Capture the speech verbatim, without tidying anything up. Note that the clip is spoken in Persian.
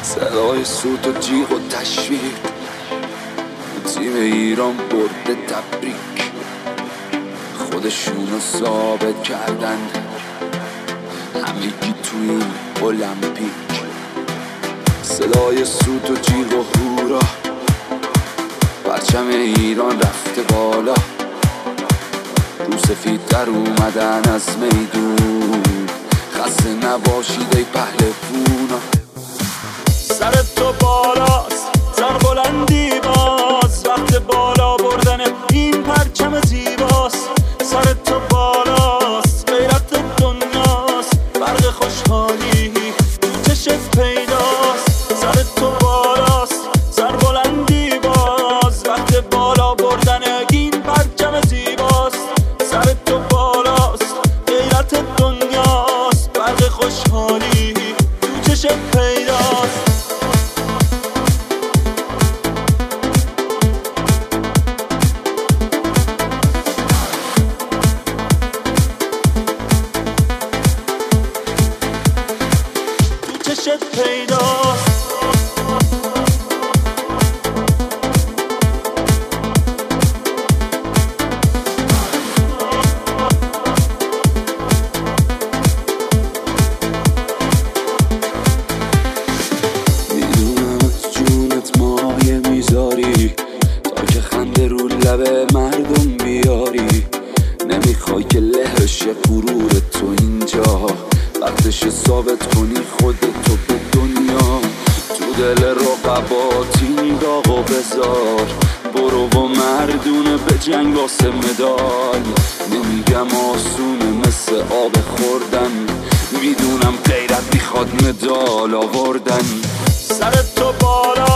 صدای سوت و جیغ و تشویق، تیم ایران برده تبریک، خودشونو ثابت کردن همگی تو این المپیک. صدای سوت و جیغ و هورا، پرچم ایران رفته بالا، رو سفید در اومدن از میدون، خسته نباشید ای پهلوونا. سر تو بالاست، سر بلندی باز، وقت بالا بردن این پرچم زیباست. سر تو بالاست، غیرت دنیاست، برق خوشحالی تو چشت پیداست. سر تو بالاست، سر بلندی باز، وقت بالا بردن این پرچم زیباست. سر تو بالاست، غیرت دنیاست، برق خوشحالی تو چشت پیداست. چشت پیداست. میدونم از جونت مایه میذاری تا که خنده رو لب مردم بیاری. نمیخوای که له بشه غرور تو اینجا، وقتش ثابت کنی خودتو به دنیا. تو دل رقبات این داغو بذار، برو و مردونه به جنگ واسه مدال. نمیگم آسونه مثل آب خوردن، میدونم غیرت میخواد مدال آوردن. سر تو بالا